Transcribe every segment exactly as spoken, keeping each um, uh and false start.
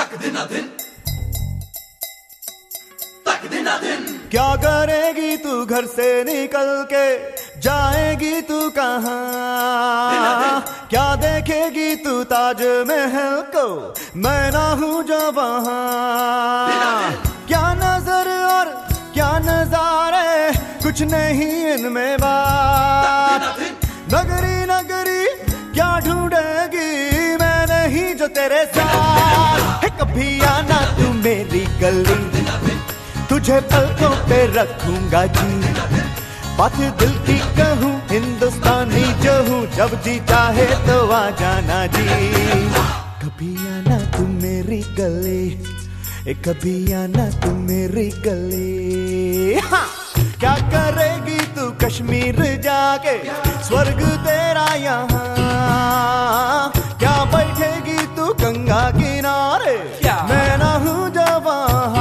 क्या करेगी तू घर से निकल के, जाएगी तू कहाँ? क्या देखेगी तू ताज महल को, मैं ना हूँ जो वहाँ? क्या नजर और क्या नजारे, कुछ नहीं इनमें बात। नगरी नगरी क्या ढूंढेगी, मैं नहीं जो तेरे साथ। है कभी आना तू मेरी गली, तुझे पलकों पे रखूंगा जी। बात दिल की कहूँ, हिंदुस्तानी जो हूँ, जब जी चाहे तो आ जाना जी। कभी आना तू मेरी गली, कभी आना तू मेरी गली। हाँ। क्या करेगी तू कश्मीर जाके, स्वर्ग तेरा यहाँ? क्या बैठेगी तू गंगा किनारे, मैं ना हूँ जो वहाँ?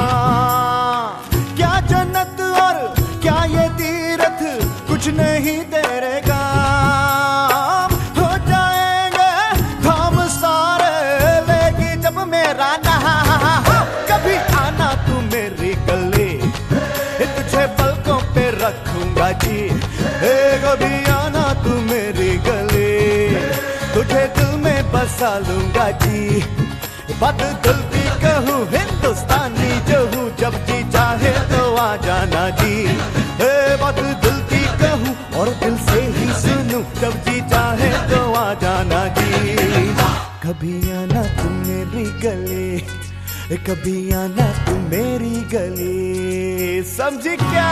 कुछ नहीं तेरे काम, हो जाएंगे काम सारे, लेगी जब मेरा नाम। कभी आना तू मेरी गली, तुझे पलकों पे रखूंगा जी। ए कभी आना तू मेरी गली, तुझे दिल में बसा लूंगा जी। बात दिल की कहूँ, हिंदुस्तानी जो हूँ, जब जी चाहे तो आ जाना जी। ए बात दिल कहूँ और दिल से ही सुनूं, जब जी चाहे तो आ जाना जी। कभी आना तू मेरी गली, कभी आना तू मेरी गली। समझी क्या?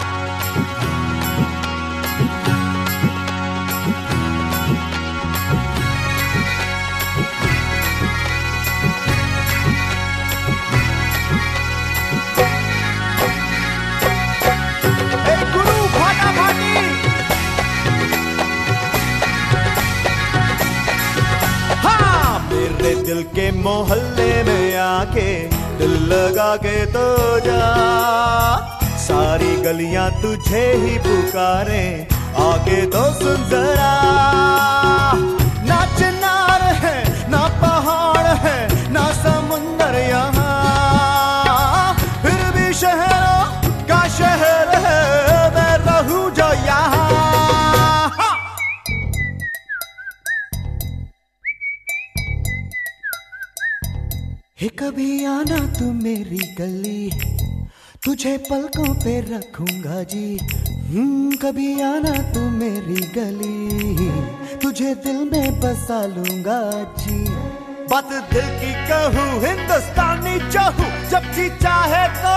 दिल के मोहल्ले में आके दिल लगा के तो जा, सारी गलियां तुझे ही पुकारे, आके तो सुन जरा। ना चिनार है ना पहाड़ है ना समुंदर यहाँ, फिर भी शहरों का शहर है, मैं रहूं जो यहाँ। हे कभी आना तू मेरी गली, तुझे पलकों पे रखूंगा जी। हम्म कभी आना तू मेरी गली, तुझे दिल में बसा लूंगा जी। बात दिल की कहूँ, हिंदुस्तानी चाहूँ, जब जी चाहे तो।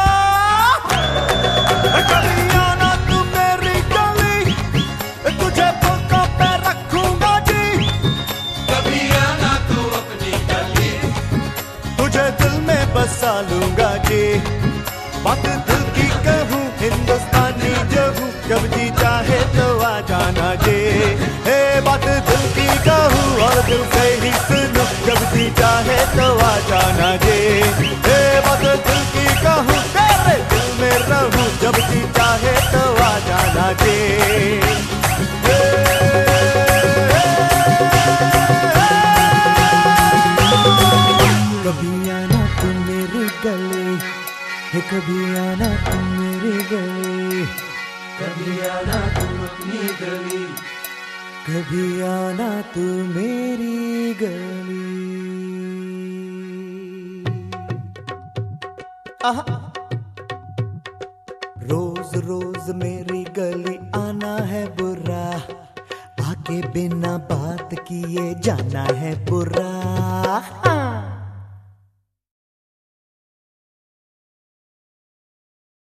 कभी आना तू मेरी गली, तुझे पलकों पे रखूंगा जी। कभी आना तू अपनी गली, तुझे दिल में बसा लूंगा जी। बात दिल की कहूँ, हिंदुस्तानी जो हूँ, जब जी चाहे तो आ जाना जी। हे बात दिल की कहूँ और दिल से ही सुनूं, जब जी चाहे तो आ जाना जी। हे बात दिल की कहूँ, तेरे दिल में रहूं, जब जी चाहे तो आ जाना जी। कभी आना तू मेरी गली, कभी आना तू मेरी गली, कभी आना तू अपनी गली, कभी आना तू मेरी गली। आहा। रोज रोज मेरी गली आना है बुरा, आके बिना बात किए जाना है बुरा।